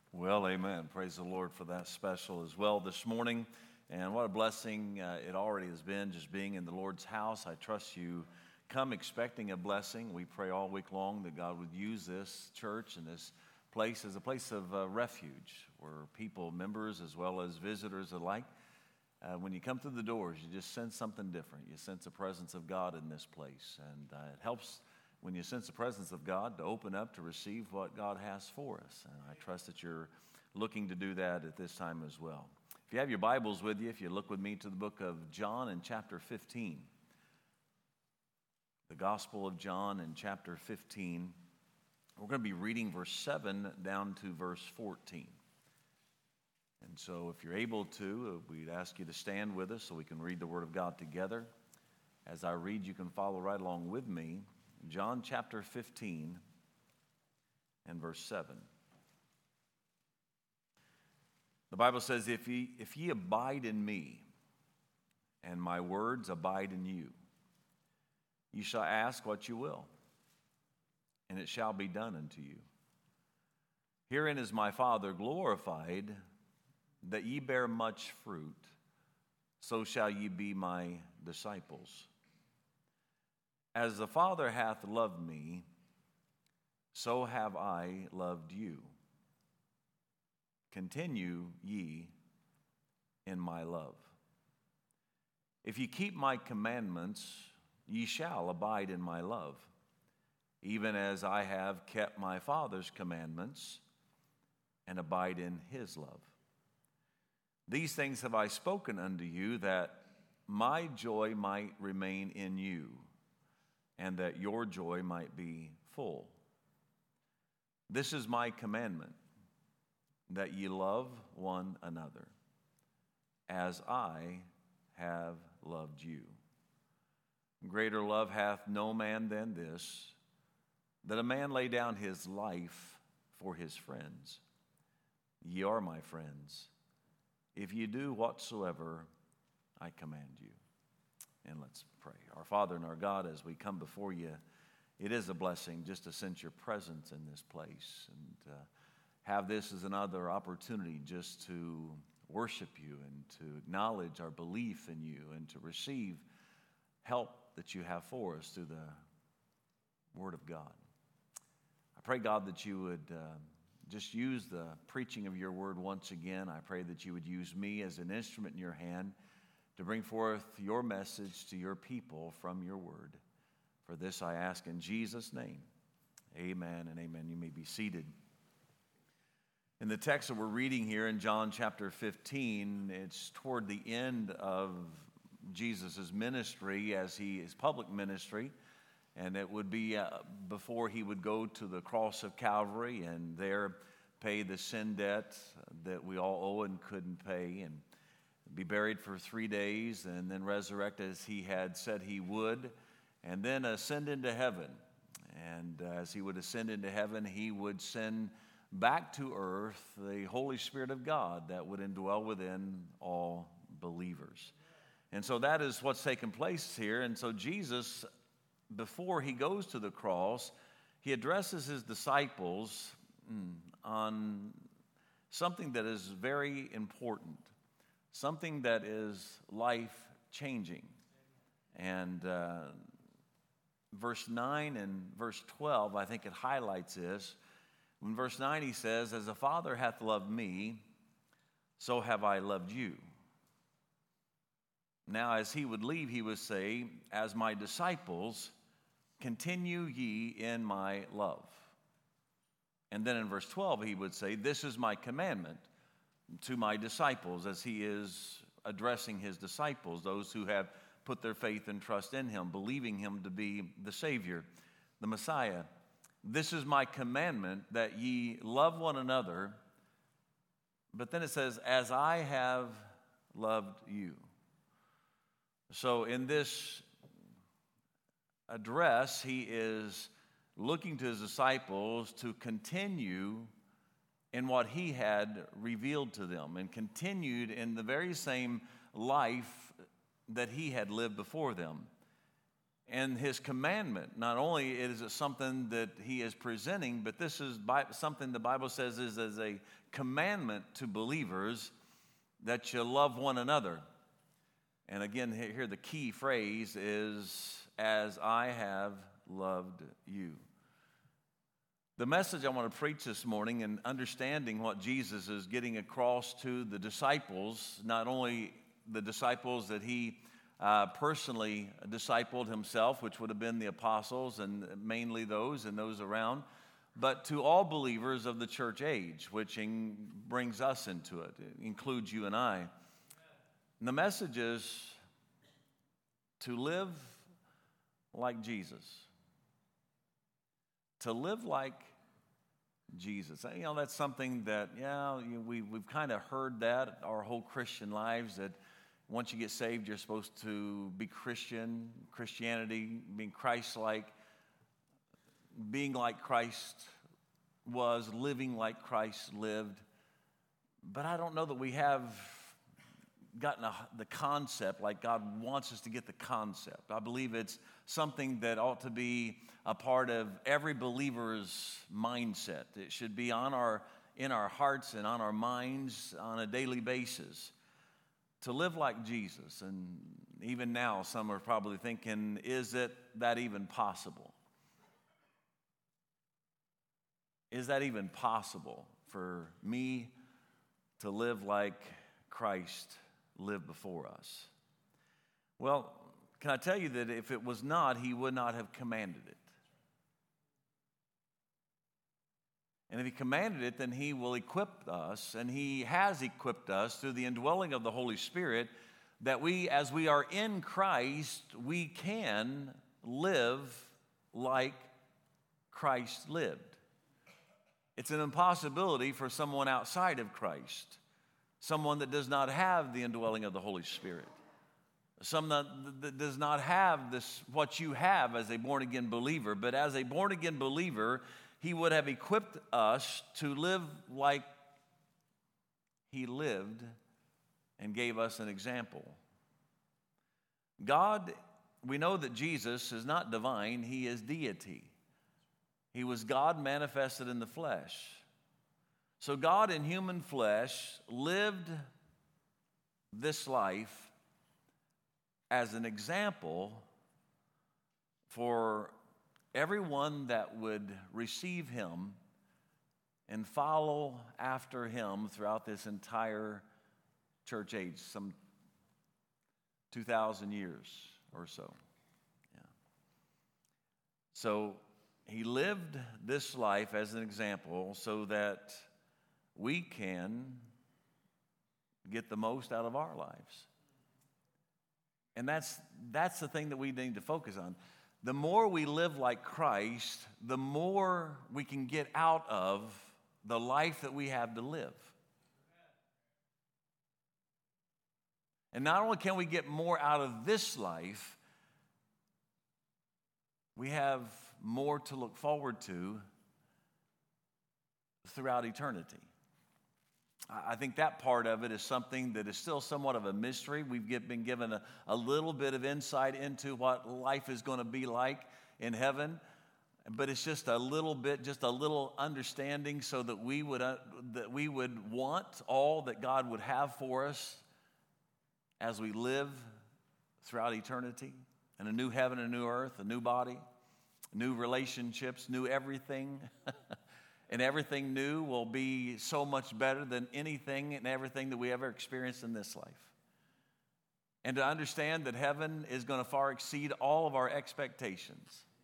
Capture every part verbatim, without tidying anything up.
Well, amen. Praise the Lord for that special as well this morning. And what a blessing uh, it already has been just being in the Lord's house. I trust you come expecting a blessing. We pray all week long that God would use this church and this place as a place of uh, refuge where people, members as well as visitors alike, uh, when you come through the doors, you just sense something different. You sense the presence of God in this place. And uh, it helps when you sense the presence of God to open up to receive what God has for us. And I trust that you're looking to do that at this time as well. If you have your Bibles with you, if you look with me to the book of John in chapter fifteen. The Gospel of John in chapter fifteen. We're going to be reading verse seven down to verse fourteen. And so if you're able to, we'd ask you to stand with us so we can read the Word of God together. As I read, you can follow right along with me. John chapter fifteen and verse seven. The Bible says, if ye, if ye abide in me, and my words abide in you, ye shall ask what you will, and it shall be done unto you. Herein is my Father glorified, that ye bear much fruit, so shall ye be my disciples. As the Father hath loved me, so have I loved you. Continue ye in my love. If ye keep my commandments, ye shall abide in my love, even as I have kept my Father's commandments and abide in his love. These things have I spoken unto you, that my joy might remain in you, and that your joy might be full. This is my commandment, that ye love one another, as I have loved you. Greater love hath no man than this, that a man lay down his life for his friends. Ye are my friends, if ye do whatsoever I command you. And let's pray. Our Father and our God, as we come before you, it is a blessing just to sense your presence in this place and uh, have this as another opportunity just to worship you and to acknowledge our belief in you and to receive help that you have for us through the Word of God. I pray, God, that you would uh, just use the preaching of your Word once again. I pray that you would use me as an instrument in your hand to bring forth your message to your people from your Word. For this I ask in Jesus' name. Amen and amen. You may be seated. In the text that we're reading here in John chapter fifteen, it's toward the end of Jesus' ministry as he is public ministry. And it would be uh, before he would go to the cross of Calvary and there pay the sin debt that we all owe and couldn't pay, and be buried for three days and then resurrect as he had said he would, and then ascend into heaven. And uh, as he would ascend into heaven, he would send back to earth the Holy Spirit of God that would indwell within all believers. And so that is what's taken place here. And so Jesus, before he goes to the cross, he addresses his disciples mm, on something that is very important, something that is life-changing. And uh, verse nine and verse twelve, I think it highlights this. In verse nine he says, as the Father hath loved me, so have I loved you. Now as he would leave, he would say, as my disciples, continue ye in my love. And then in verse twelve he would say, this is my commandment to my disciples, as he is addressing his disciples, those who have put their faith and trust in him, believing him to be the Savior, the Messiah. This is my commandment, that ye love one another. But then it says, as I have loved you. So in this address, he is looking to his disciples to continue in what he had revealed to them and continued in the very same life that he had lived before them. and his commandment. Not only is it something that he is presenting, but this is something the Bible says is as a commandment to believers that you love one another. And again, here the key phrase is, as I have loved you. The message I want to preach this morning, and understanding what Jesus is getting across to the disciples, not only the disciples that he uh, personally discipled himself, which would have been the apostles and mainly those and those around, but to all believers of the church age, which in, brings us into it. It includes you and I. And the message is to live like Jesus. To live like Jesus. You know, that's something that, yeah, we, we've kind of heard that our whole Christian lives, that once you get saved, you're supposed to be Christian, Christianity, being Christ-like, being like Christ was, living like Christ lived. But I don't know that we have gotten a, the concept like God wants us to get the concept. I believe it's something that ought to be a part of every believer's mindset. It should be on our, in our hearts and on our minds on a daily basis. To live like Jesus. And even now, some are probably thinking, is it that even possible? Is that even possible for me to live like Christ lived before us? Well, can I tell you that if it was not, he would not have commanded it. And if he commanded it, then he will equip us, and he has equipped us through the indwelling of the Holy Spirit, that we, as we are in Christ, we can live like Christ lived. It's an impossibility for someone outside of Christ, someone that does not have the indwelling of the Holy Spirit, someone that, that does not have this, what you have as a born-again believer. But as a born-again believer, he would have equipped us to live like he lived and gave us an example. God, we know that Jesus is not divine, he is deity. He was God manifested in the flesh. So God in human flesh lived this life as an example for everyone that would receive him and follow after him throughout this entire church age, some two thousand years or so. Yeah. So he lived this life as an example so that we can get the most out of our lives. And that's, that's the thing that we need to focus on. The more we live like Christ, the more we can get out of the life that we have to live. And not only can we get more out of this life, we have more to look forward to throughout eternity. I think that part of it is something that is still somewhat of a mystery. We've get, been given a, a little bit of insight into what life is going to be like in heaven, but it's just a little bit, just a little understanding so that we would, uh, that we would want all that God would have for us as we live throughout eternity in a new heaven, a new earth, a new body, new relationships, new everything. And everything new will be so much better than anything and everything that we ever experienced in this life. And to understand that heaven is going to far exceed all of our expectations.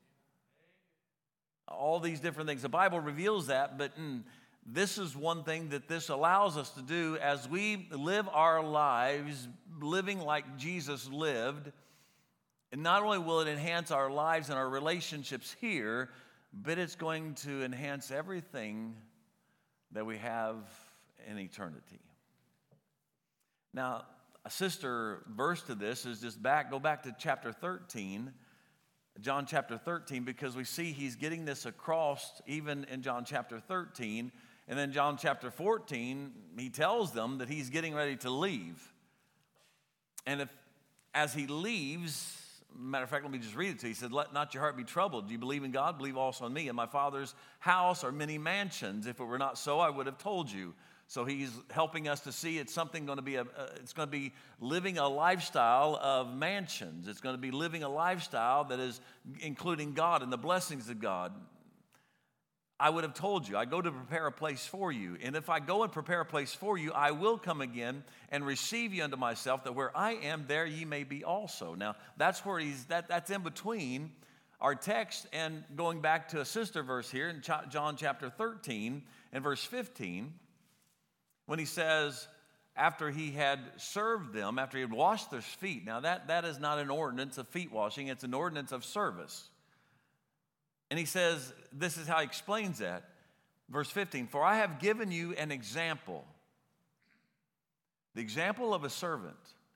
All these different things. The Bible reveals that, but mm, this is one thing that this allows us to do as we live our lives, living like Jesus lived. And not only will it enhance our lives and our relationships here, but it's going to enhance everything that we have in eternity. Now, a sister verse to this is just back, go back to chapter thirteen, John chapter thirteen, because we see he's getting this across even in John chapter thirteen. And then John chapter fourteen, he tells them that he's getting ready to leave. And if, as he leaves, Matter of fact, let me just read it to you. He said, let not your heart be troubled. Do you believe in God? Believe also in me. In my Father's house are many mansions. If it were not so, I would have told you. So he's helping us to see it's something going to be, a, uh, it's going to be living a lifestyle of mansions. It's going to be living a lifestyle that is including God and the blessings of God. I would have told you, I go to prepare a place for you. And if I go and prepare a place for you, I will come again and receive you unto myself, that where I am, there ye may be also. Now, that's where he's, that, that's in between our text and going back to a sister verse here in John chapter thirteen and verse fifteen, when he says, after he had served them, after he had washed their feet. Now, that, that is not an ordinance of feet washing, it's an ordinance of service. And he says, this is how he explains that. Verse fifteen, for I have given you an example, the example of a servant,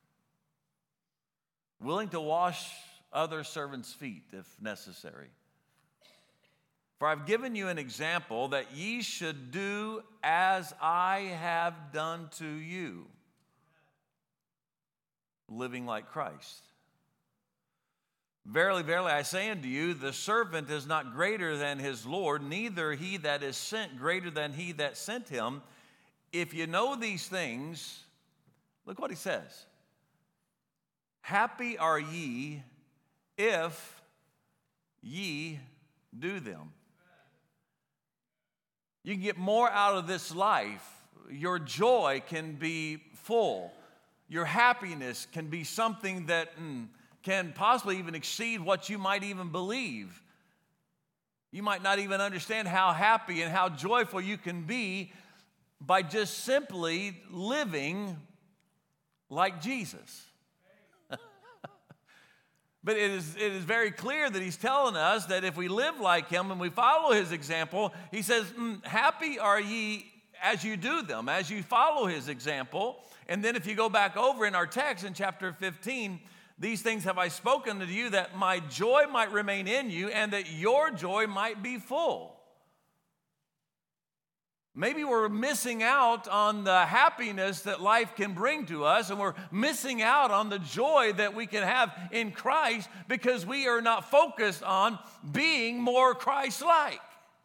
willing to wash other servants' feet if necessary. For I've given you an example that ye should do as I have done to you, living like Christ. Verily, verily, I say unto you, the servant is not greater than his Lord, neither he that is sent greater than he that sent him. If you know these things, look what he says. Happy are ye if ye do them. You can get more out of this life. Your joy can be full. Your happiness can be something that mm, can possibly even exceed what you might even believe. You might not even understand how happy and how joyful you can be by just simply living like Jesus. But it is, it is very clear that he's telling us that if we live like him and we follow his example, he says, mm, happy are ye as you do them, as you follow his example. And then if you go back over in our text in chapter fifteen, these things have I spoken to you, that my joy might remain in you and that your joy might be full. Maybe we're missing out on the happiness that life can bring to us, and we're missing out on the joy that we can have in Christ because we are not focused on being more Christ-like.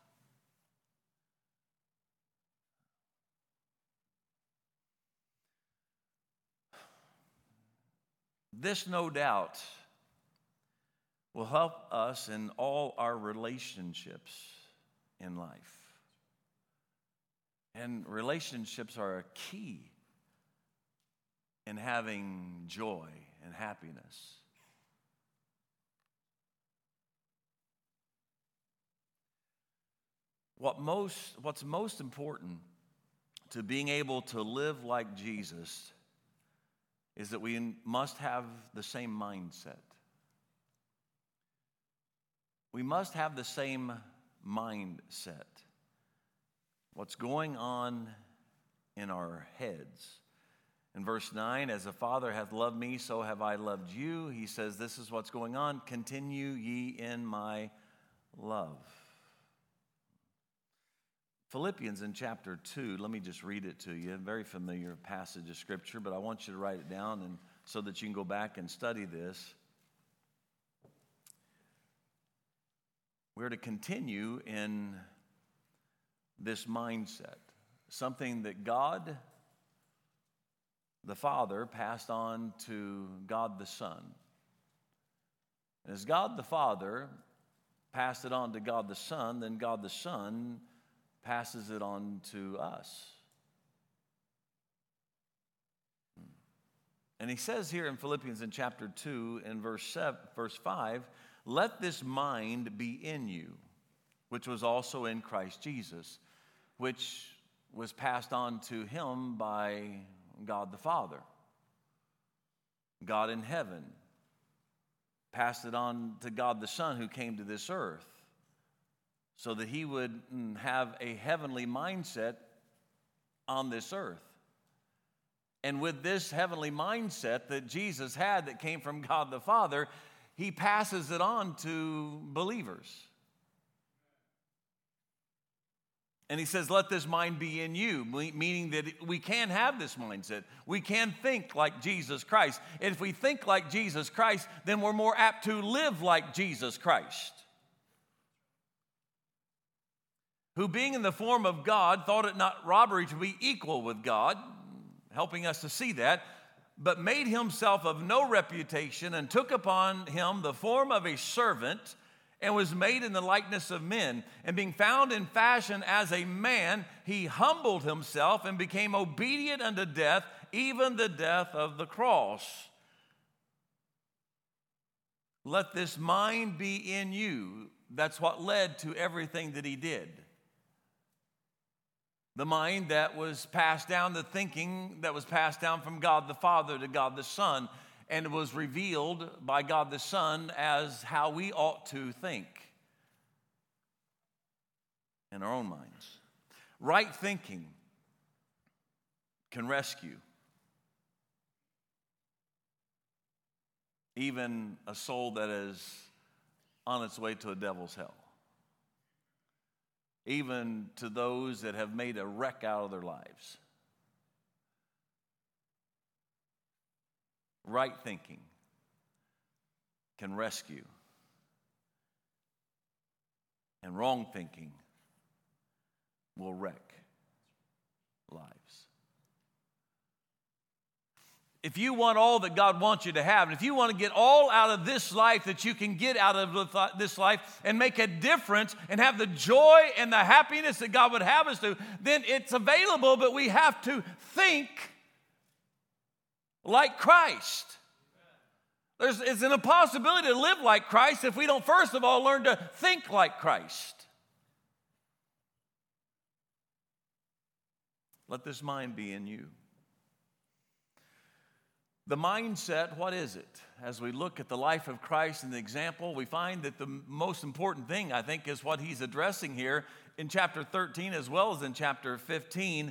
This, no doubt, will help us in all our relationships in life. And relationships are a key in having joy and happiness. What most, what's most important to being able to live like Jesus is that we must have the same mindset. We must have the same mindset. What's going on in our heads. In verse nine, as the Father hath loved me, so have I loved you. He says, this is what's going on. Continue ye in my love. Philippians in chapter two, let me just read it to you. A very familiar passage of Scripture, but I want you to write it down and so that you can go back and study this. We're to continue in this mindset, something that God the Father passed on to God the Son. And as God the Father passed it on to God the Son, then God the Son passes it on to us. And he says here in Philippians in chapter two and verse seven, verse five, let this mind be in you, which was also in Christ Jesus, which was passed on to him by God the Father. God in heaven passed it on to God the Son who came to this earth so that he would have a heavenly mindset on this earth. And with this heavenly mindset that Jesus had that came from God the Father, he passes it on to believers. And he says, let this mind be in you, meaning that we can have this mindset. We can think like Jesus Christ. And if we think like Jesus Christ, then we're more apt to live like Jesus Christ, who being in the form of God, thought it not robbery to be equal with God, helping us to see that, but made himself of no reputation and took upon him the form of a servant, and was made in the likeness of men. And being found in fashion as a man, he humbled himself and became obedient unto death, even the death of the cross. Let this mind be in you. That's what led to everything that he did. The mind that was passed down, the thinking that was passed down from God the Father to God the Son, and was revealed by God the Son as how we ought to think in our own minds. Right thinking can rescue even a soul that is on its way to a devil's hell, even to those that have made a wreck out of their lives. Right thinking can rescue, and wrong thinking will wreck lives. If you want all that God wants you to have, and if you want to get all out of this life that you can get out of this life and make a difference and have the joy and the happiness that God would have us to, then it's available, but we have to think like Christ. There's, it's an impossibility to live like Christ if we don't first of all learn to think like Christ. Let this mind be in you. The mindset, what is it? As we look at the life of Christ and the example, we find that the most important thing, I think, is what he's addressing here in chapter thirteen as well as in chapter fifteen,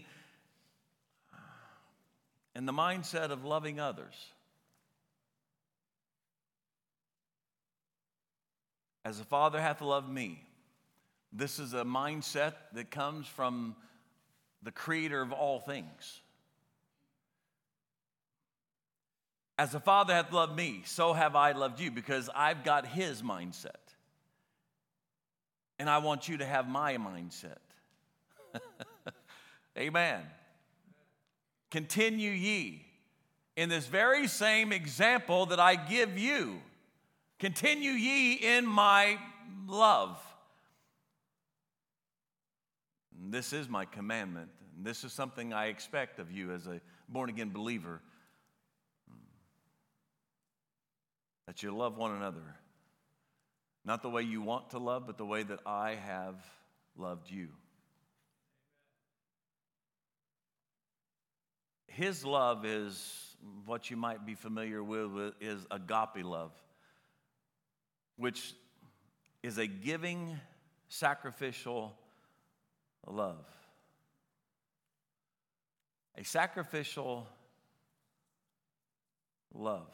and the mindset of loving others. As the Father hath loved me. This is a mindset that comes from the Creator of all things. As the Father hath loved me, so have I loved you, because I've got his mindset. And I want you to have my mindset. Amen. Continue ye in this very same example that I give you. Continue ye in my love. And this is my commandment. And this is something I expect of you as a born-again believer. That you love one another. Not the way you want to love, but the way that I have loved you. His love is what you might be familiar with, is agape love, which is a giving, sacrificial love. A sacrificial love.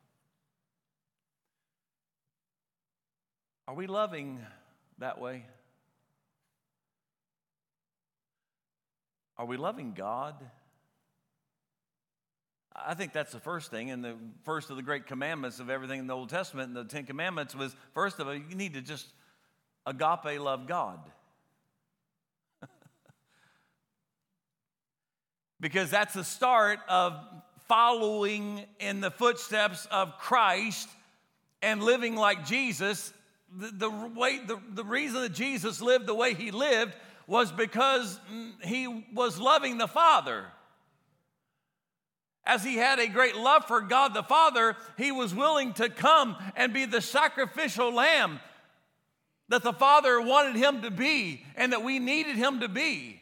Are we loving that way? Are we loving God? I think that's the first thing, and the first of the great commandments of everything in the Old Testament and the Ten Commandments was, first of all, you need to just agape love God. Because that's the start of following in the footsteps of Christ and living like Jesus. The, the, way, the, the reason that Jesus lived the way he lived was because he was loving the Father. As he had a great love for God the Father, he was willing to come and be the sacrificial lamb that the Father wanted him to be and that we needed him to be.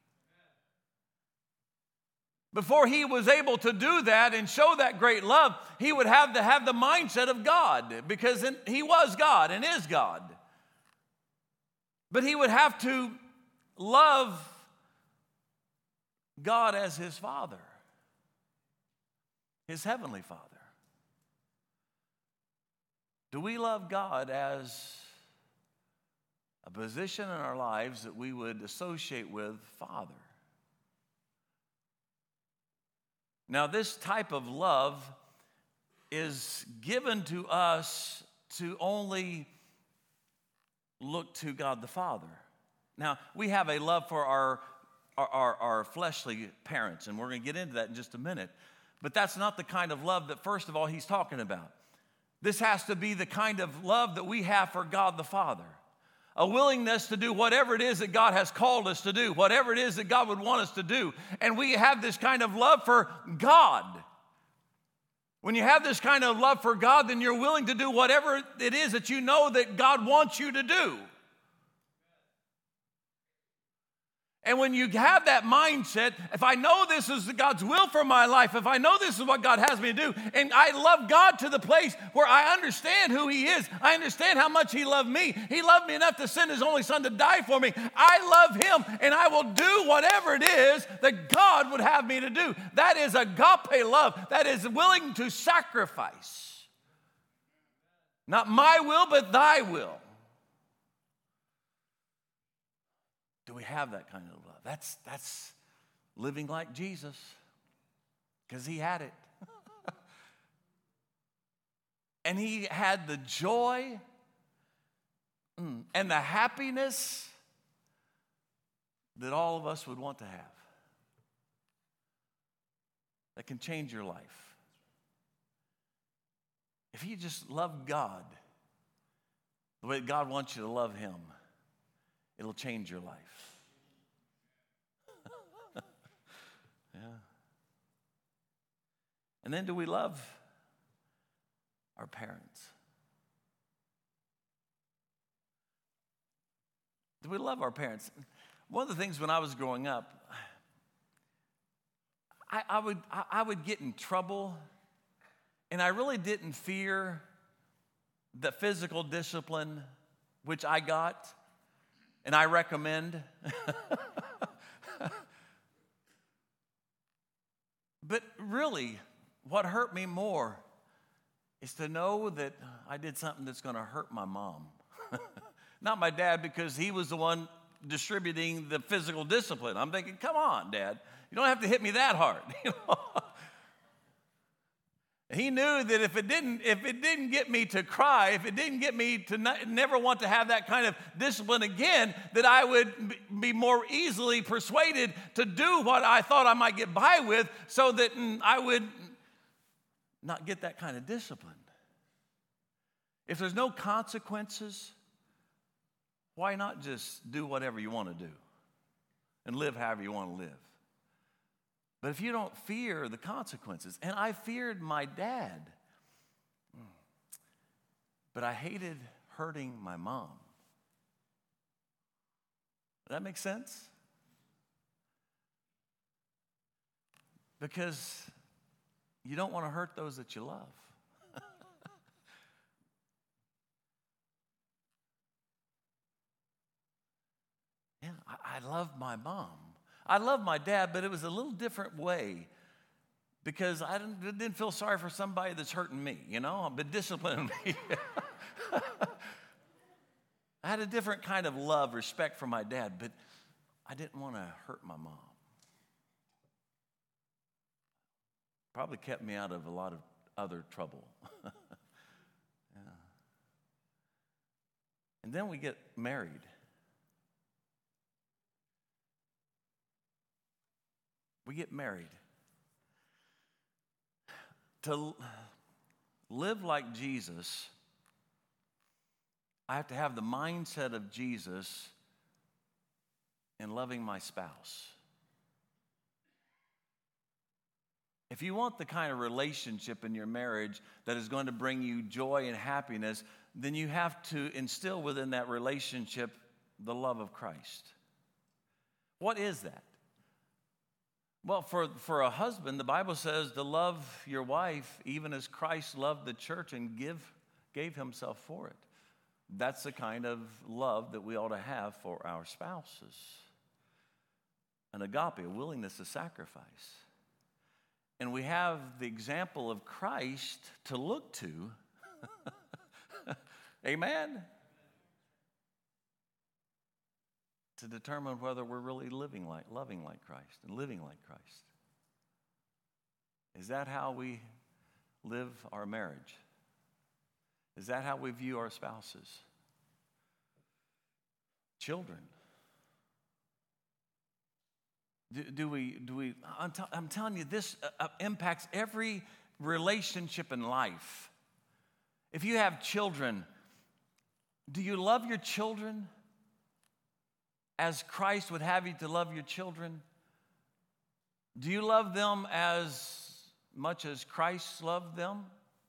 Before he was able to do that and show that great love, he would have to have the mindset of God, because he was God and is God. But he would have to love God as his Father, his heavenly Father. Do we love God as a position in our lives that we would associate with Father. Now, this type of love is given to us to only look to God the Father. Now, we have a love for our, our, our, our fleshly parents, and we're going to get into that in just a minute. But that's not the kind of love that, first of all, he's talking about. This has to be the kind of love that we have for God the Father. A willingness to do whatever it is that God has called us to do, whatever it is that God would want us to do. And we have this kind of love for God. When you have this kind of love for God, then you're willing to do whatever it is that you know that God wants you to do. And when you have that mindset, if I know this is God's will for my life, if I know this is what God has me to do, and I love God to the place where I understand who He is, I understand how much He loved me. He loved me enough to send His only Son to die for me. I love Him, and I will do whatever it is that God would have me to do. That is agape love. That is willing to sacrifice. Not my will, but Thy will. Do we have that kind of love? That's, that's living like Jesus, because He had it. And He had the joy and the happiness that all of us would want to have. That can change your life. If you just love God the way God wants you to love Him, it'll change your life. Yeah. And then do we love our parents? Do we love our parents? One of the things when I was growing up, I, I would I, I would get in trouble, and I really didn't fear the physical discipline which I got. And I recommend. But really, what hurt me more is to know that I did something that's going to hurt my mom. Not my dad, because he was the one distributing the physical discipline. I'm thinking, come on, Dad. You don't have to hit me that hard. You know? He knew that if it didn't, if it didn't get me to cry, if it didn't get me to not, never want to have that kind of discipline again, that I would be more easily persuaded to do what I thought I might get by with, so that I would not get that kind of discipline. If there's no consequences, why not just do whatever you want to do and live however you want to live? But if you don't fear the consequences, and I feared my dad, but I hated hurting my mom. Does that make sense? Because you don't want to hurt those that you love. Yeah, I, I love my mom. I love my dad, but it was a little different way, because I didn't, didn't feel sorry for somebody that's hurting me, you know, I've been disciplining me. I had a different kind of love, respect for my dad, but I didn't want to hurt my mom. Probably kept me out of a lot of other trouble. Yeah. And then we get married. We get married. To live like Jesus, I have to have the mindset of Jesus in loving my spouse. If you want the kind of relationship in your marriage that is going to bring you joy and happiness, then you have to instill within that relationship the love of Christ. What is that? Well, for, for a husband, the Bible says to love your wife even as Christ loved the church and give, gave himself for it. That's the kind of love that we ought to have for our spouses. An agape, a willingness to sacrifice. And we have the example of Christ to look to. Amen? to determine whether we're really living like, loving like Christ and living like Christ. Is that how we live our marriage? Is that how we view our spouses? Children. Do, do we, do we, I'm, t- I'm telling you, this uh, impacts every relationship in life. If you have children, do you love your children as Christ would have you to love your children? Do you love them as much as Christ loved them?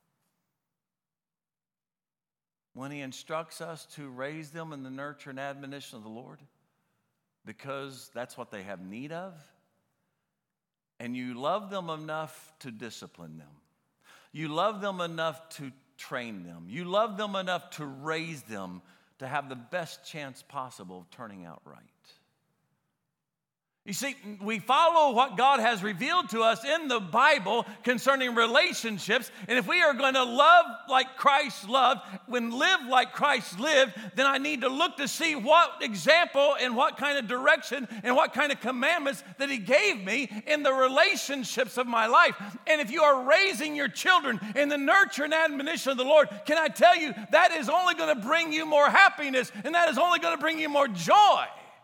When he instructs us to raise them in the nurture and admonition of the Lord, because that's what they have need of, and you love them enough to discipline them. You love them enough to train them. You love them enough to raise them to have the best chance possible of turning out right. You see, we follow what God has revealed to us in the Bible concerning relationships, and if we are going to love like Christ loved, when live like Christ lived, then I need to look to see what example and what kind of direction and what kind of commandments that he gave me in the relationships of my life. And if you are raising your children in the nurture and admonition of the Lord, can I tell you, that is only going to bring you more happiness, and that is only going to bring you more joy,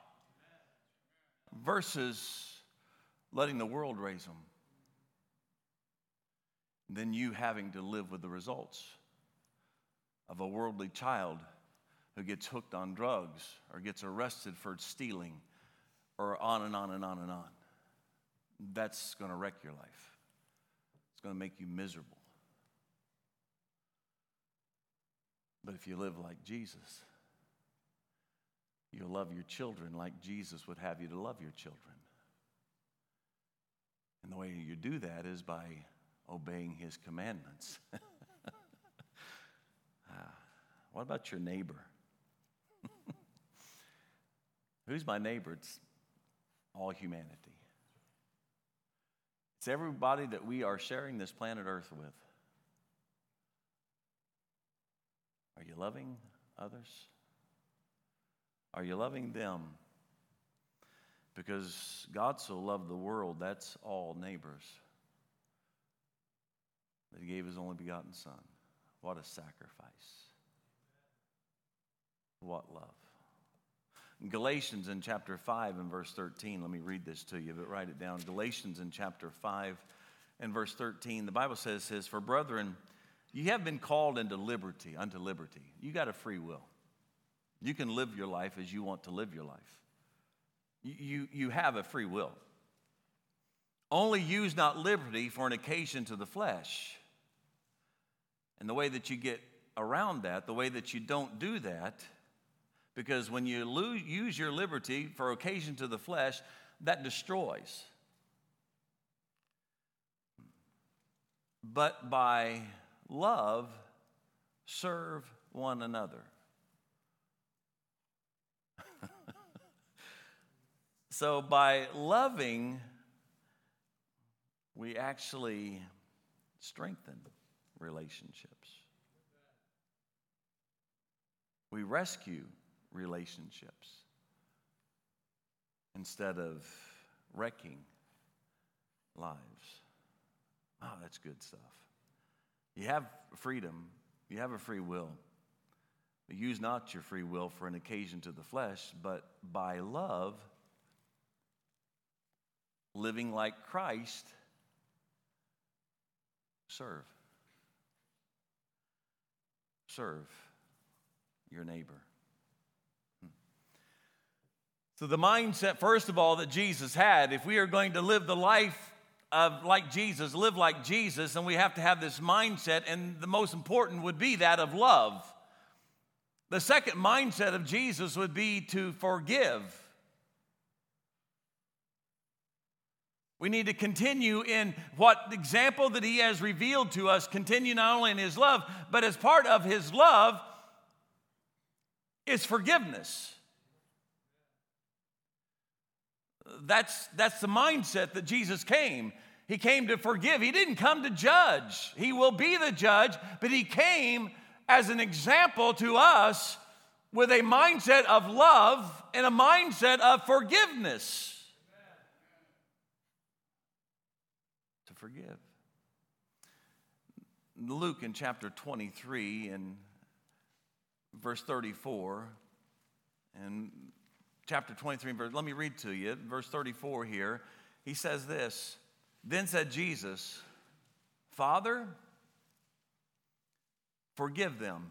versus letting the world raise them, then you having to live with the results of a worldly child who gets hooked on drugs or gets arrested for stealing, or on and on and on and on. That's going to wreck your life. It's going to make you miserable. But if you live like Jesus, you'll love your children like Jesus would have you to love your children. And the way you do that is by obeying his commandments. ah, what about your neighbor? Who's my neighbor? It's all humanity. It's everybody that we are sharing this planet Earth with. Are you loving others? Are you loving them? Because God so loved the world, that's all neighbors, that he gave his only begotten Son. What a sacrifice. What love. In Galatians in chapter five and verse thirteen, let me read this to you, but write it down. Galatians in chapter five and verse thirteen, the Bible says, says, "For brethren, you have been called into liberty, unto liberty." You got a free will. You can live your life as you want to live your life. You, you, you have a free will. Only use not liberty for an occasion to the flesh. And the way that you get around that, the way that you don't do that, because when you lose, use your liberty for occasion to the flesh, that destroys. But by love, serve one another. So by loving, we actually strengthen relationships. We rescue relationships instead of wrecking lives. Oh, that's good stuff. You have freedom. You have a free will. But use not your free will for an occasion to the flesh, but by love, living like Christ, serve. Serve your neighbor. So the mindset, first of all, that Jesus had, if we are going to live the life of like Jesus, live like Jesus, then we have to have this mindset, and the most important would be that of love. The second mindset of Jesus would be to forgive. We need to continue in what example that he has revealed to us, continue not only in his love, but as part of his love is forgiveness. That's, that's the mindset that Jesus came. He came to forgive. He didn't come to judge. He will be the judge, but he came as an example to us with a mindset of love and a mindset of forgiveness. To forgive. Luke in chapter twenty-three and verse thirty-four, and chapter twenty-three, verse, let me read to you, verse thirty-four here. He says this, "Then said Jesus, Father, forgive them,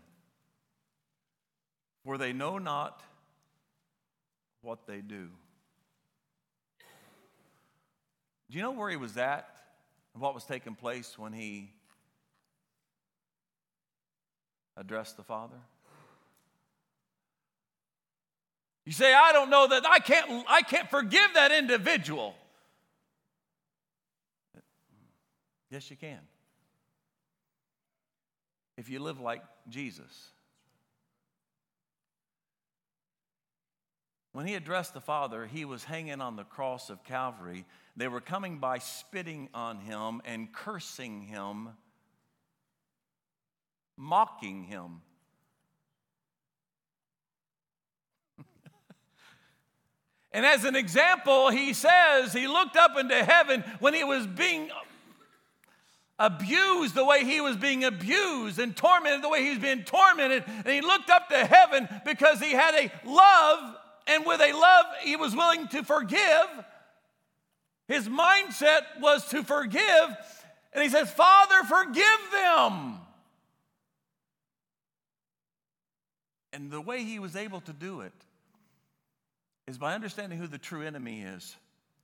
for they know not what they do." Do you know where he was at and what was taking place when he addressed the Father? You say, I don't know that, I can't, I can't forgive that individual. Yes, you can. If you live like Jesus. When he addressed the Father, he was hanging on the cross of Calvary. They were coming by spitting on him and cursing him, mocking him. And as an example, he says he looked up into heaven when he was being abused the way he was being abused and tormented the way he was being tormented. And he looked up to heaven because he had a love, and with a love he was willing to forgive. His mindset was to forgive. And he says, Father, forgive them. And the way he was able to do it is by understanding who the true enemy is.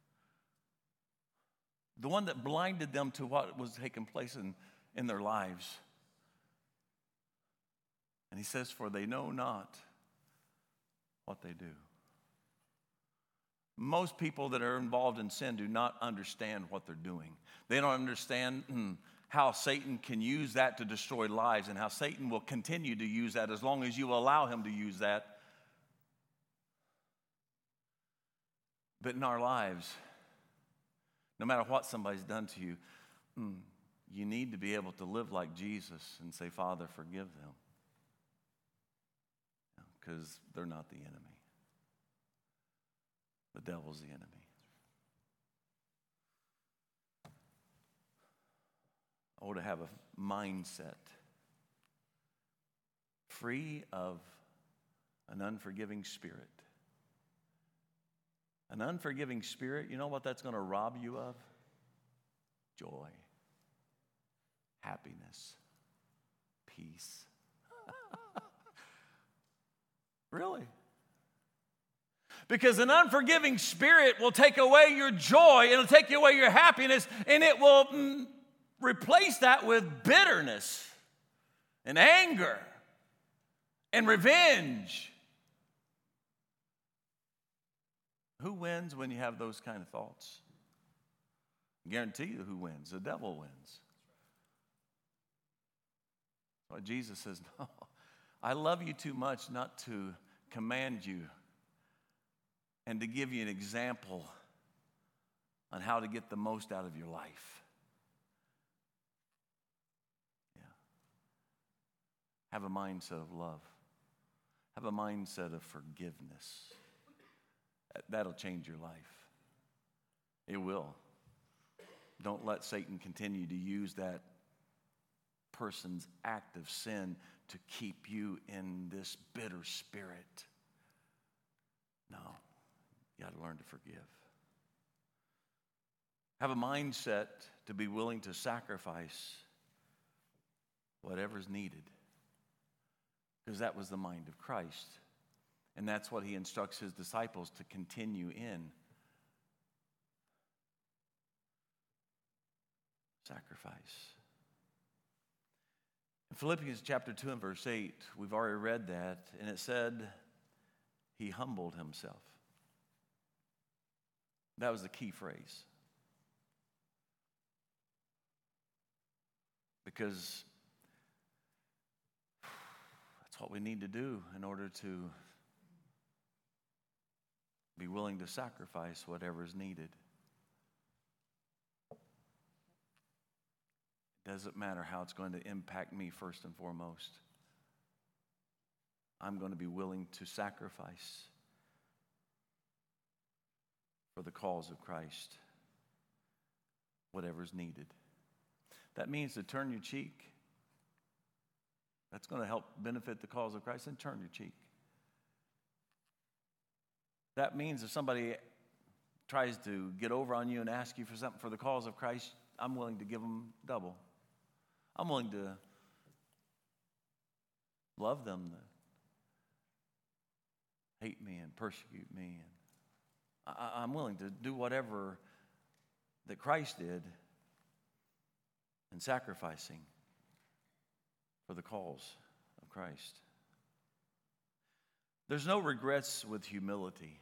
The one that blinded them to what was taking place in, in their lives. And he says, for they know not what they do. Most people that are involved in sin do not understand what they're doing. They don't understand hmm, how Satan can use that to destroy lives, and how Satan will continue to use that as long as you allow him to use that. But in our lives, no matter what somebody's done to you, hmm, you need to be able to live like Jesus and say, Father, forgive them. Because they're not the enemy. The devil's the enemy. I want to have a mindset free of an unforgiving spirit. An unforgiving spirit, you know what that's going to rob you of? Joy, happiness, peace. Really? Because an unforgiving spirit will take away your joy, it'll take away your happiness, and it will mm, replace that with bitterness and anger and revenge. Who wins when you have those kind of thoughts? I guarantee you who wins. The devil wins. Well, Jesus says, no, I love you too much not to command you and to give you an example on how to get the most out of your life. Yeah. Have a mindset of love. Have a mindset of forgiveness. That'll change your life. It will. Don't let Satan continue to use that person's act of sin to keep you in this bitter spirit. No. You got to learn to forgive. Have a mindset to be willing to sacrifice whatever's needed. Because that was the mind of Christ. And that's what he instructs his disciples to continue in. Sacrifice. In Philippians chapter two and verse eight, we've already read that, and it said, he humbled himself. That was the key phrase. Because that's what we need to do in order to be willing to sacrifice whatever is needed. It doesn't matter how it's going to impact me first and foremost. I'm going to be willing to sacrifice for the cause of Christ whatever's needed. That means to turn your cheek. That's going to help benefit the cause of Christ, then turn your cheek. That means if somebody tries to get over on you and ask you for something for the cause of Christ, I'm willing to give them double. I'm willing to love them that hate me and persecute me. And I, I'm willing to do whatever that Christ did in sacrificing for the cause of Christ. There's no regrets with humility.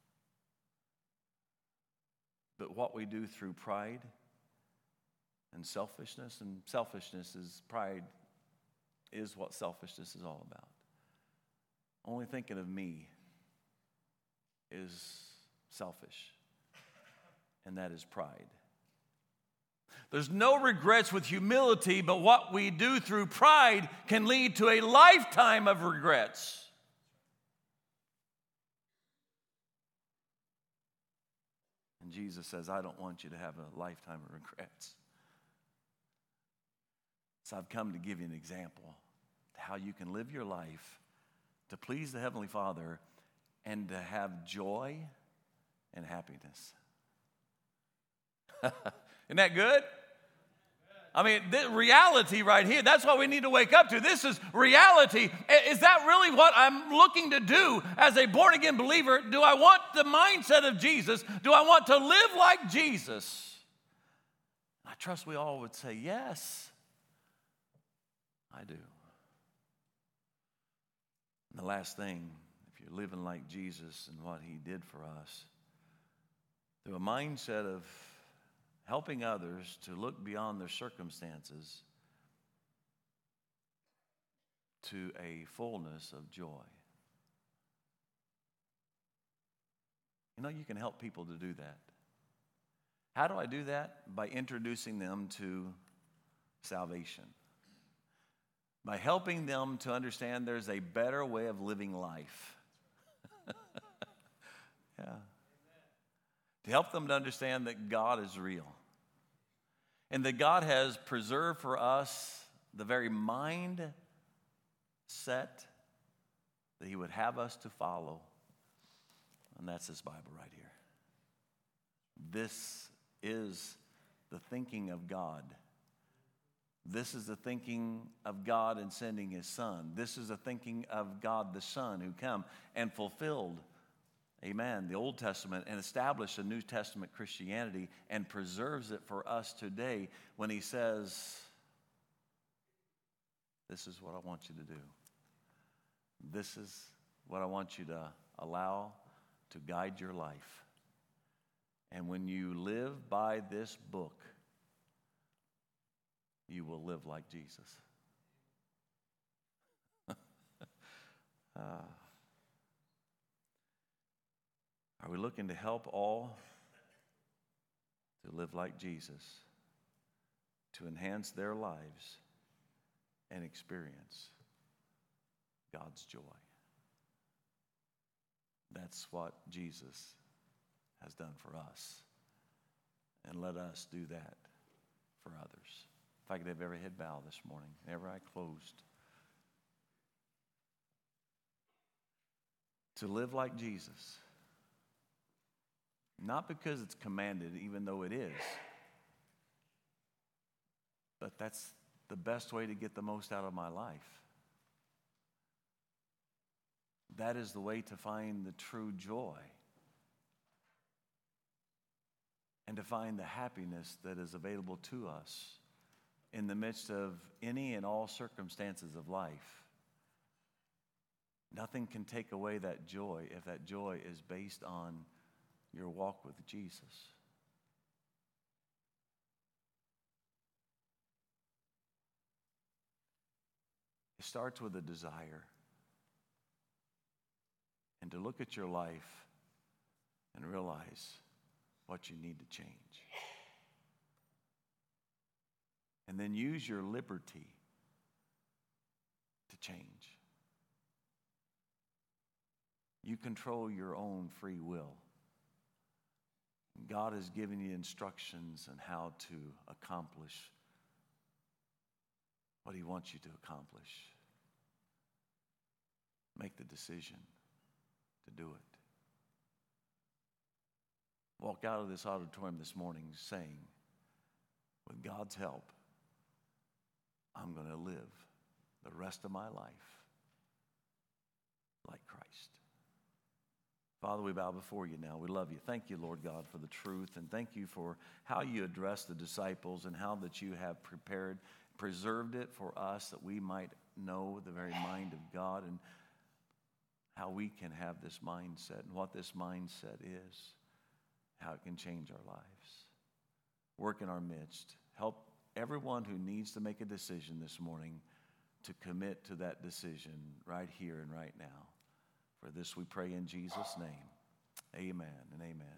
But what we do through pride and selfishness, and selfishness is pride, is what selfishness is all about. Only thinking of me is selfish, and that is pride. There's no regrets with humility, but what we do through pride can lead to a lifetime of regrets. And Jesus says, I don't want you to have a lifetime of regrets. So I've come to give you an example of how you can live your life to please the Heavenly Father and to have joy and happiness. Isn't that good? I mean, the reality right here, that's what we need to wake up to. This is reality. Is that really what I'm looking to do as a born-again believer? Do I want the mindset of Jesus? Do I want to live like Jesus? I trust we all would say, yes, I do. And the last thing, if you're living like Jesus and what he did for us, through a mindset of helping others to look beyond their circumstances to a fullness of joy. You know, you can help people to do that. How do I do that? By introducing them to salvation. By helping them to understand there's a better way of living life. Yeah. To help them to understand that God is real. And that God has preserved for us the very mind set that he would have us to follow. And that's this Bible right here. This is the thinking of God. This is the thinking of God in sending his Son. This is the thinking of God the Son who came and fulfilled, amen, the Old Testament and established a New Testament Christianity and preserves it for us today when he says, this is what I want you to do. This is what I want you to allow to guide your life. And when you live by this book, you will live like Jesus. uh, Are we looking to help all to live like Jesus, to enhance their lives and experience God's joy? That's what Jesus has done for us. And let us do that for others. If I could have every head bowed this morning, every eye closed. To live like Jesus. Not because it's commanded, even though it is. But that's the best way to get the most out of my life. That is the way to find the true joy. And to find the happiness that is available to us in the midst of any and all circumstances of life. Nothing can take away that joy if that joy is based on your walk with Jesus. It starts with a desire. And to look at your life and realize what you need to change. And then use your liberty to change. You control your own free will. God has given you instructions on how to accomplish what he wants you to accomplish. Make the decision to do it. Walk out of this auditorium this morning saying, with God's help, I'm going to live the rest of my life like Christ. Father, we bow before you now. We love you. Thank you, Lord God, for the truth, and thank you for how you addressed the disciples and how that you have prepared, preserved it for us that we might know the very mind of God and how we can have this mindset and what this mindset is, how it can change our lives. Work in our midst. Help everyone who needs to make a decision this morning to commit to that decision right here and right now. For this we pray in Jesus' name. Amen and amen.